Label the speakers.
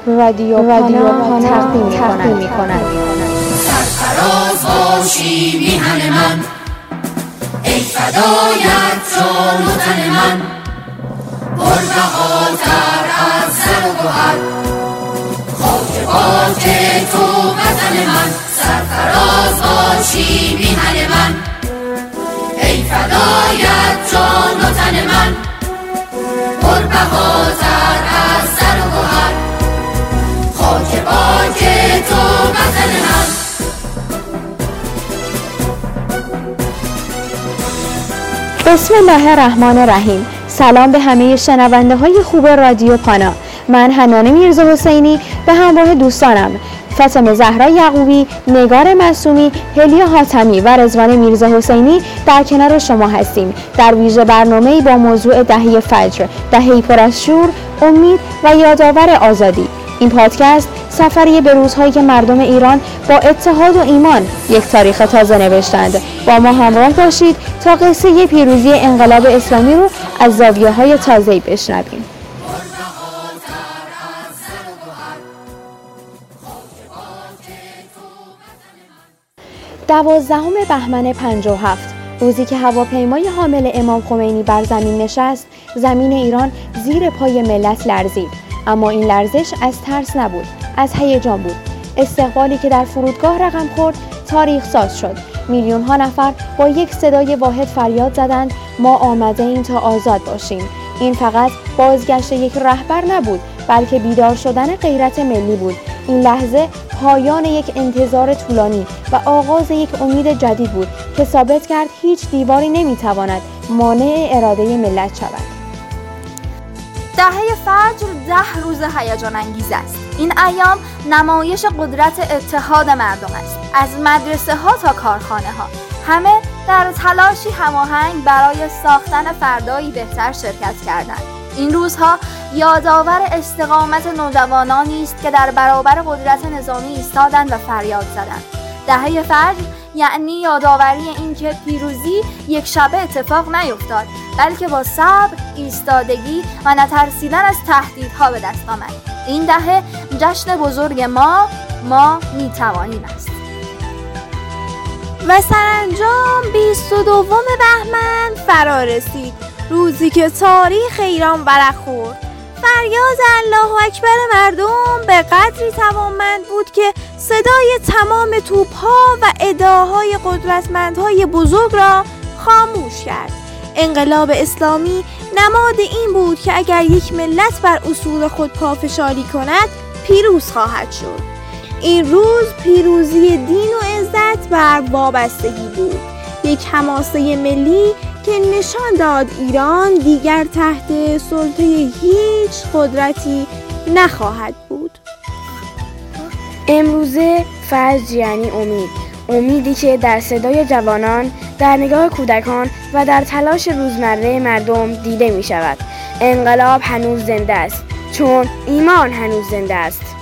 Speaker 1: رادیو پانا تقدیم می‌کند.
Speaker 2: سرفراز باشی میهن من، ای فدایت جان و تن من، پربهاتر از زر و گوهر، خاک پاک تو وطن من. سرفراز باشی میهن من، ای فدایت جان و تن من، پربهاتر از زر و گوهر، خاک پاک تو وطن من.
Speaker 1: بسم الله الرحمن الرحیم. سلام به همه شنونده های خوب رادیو پانا. من حنانه میرزا حسینی به همراه دوستانم فاطمه زهرا یعقوبی، نگار معصومی، هلیا حاتمی و رضوان میرزا حسینی در کنار شما هستیم در ویژه برنامه‌ای با موضوع دهه فجر، دهه‌ای پر از شور، امید و یادآور آزادی. این پادکست سفری به روزهایی که مردم ایران با اتحاد و ایمان یک تاریخ تازه نوشتند. با ما همراه باشید تا قصه پیروزی انقلاب اسلامی رو از زاویه‌های تازه‌ای بشنویم. 12 بهمن 57 روزی که هواپیمای حامل امام خمینی بر زمین نشست، زمین ایران زیر پای ملت لرزید. اما این لرزش از ترس نبود، از هیجان بود. استقبالی که در فرودگاه رقم خورد تاریخ ساز شد. میلیون ها نفر با یک صدای واحد فریاد زدند ما آمده ایم تا آزاد باشیم. این فقط بازگشت یک رهبر نبود، بلکه بیدار شدن غیرت ملی بود. این لحظه پایان یک انتظار طولانی و آغاز یک امید جدید بود که ثابت کرد هیچ دیواری نمیتواند مانع اراده ملت شود.
Speaker 3: دهه فجر 10 روز هیجان انگیز است. این ایام نمایش قدرت اتحاد مردم است. از مدرسه ها تا کارخانه ها همه در تلاشی هماهنگ برای ساختن فردایی بهتر شرکت کردند. این روزها یادآور استقامت نوجوانانی است که در برابر قدرت نظامی ایستادند و فریاد زدند. دهه فجر یعنی یادآوری این که پیروزی یک شبه اتفاق نیفتاد، بلکه با صبر، ایستادگی و نترسیدن از تهدیدها به دست آمد. این دهه جشن بزرگ ما میتوانیم است.
Speaker 4: و سرانجام 22 بهمن فرا رسید، روزی که تاریخ ایران ورق خورد. فریاد الله اکبر مردم به قدری توانمند بود که صدای تمام توپ‌ها و ادعاهای قدرتمندهای بزرگ را خاموش کرد. انقلاب اسلامی نماد این بود که اگر یک ملت بر اصول خود پافشاری کند پیروز خواهد شد. این روز پیروزی دین و عزت بر وابستگی بود، یک حماسه ملی که نشان داد ایران دیگر تحت سلطه هیچ قدرتی نخواهد بود.
Speaker 5: امروزه فجر یعنی امیدی که در صدای جوانان، در نگاه کودکان و در تلاش روزمره مردم دیده می شود. انقلاب هنوز زنده است، چون ایمان هنوز زنده است.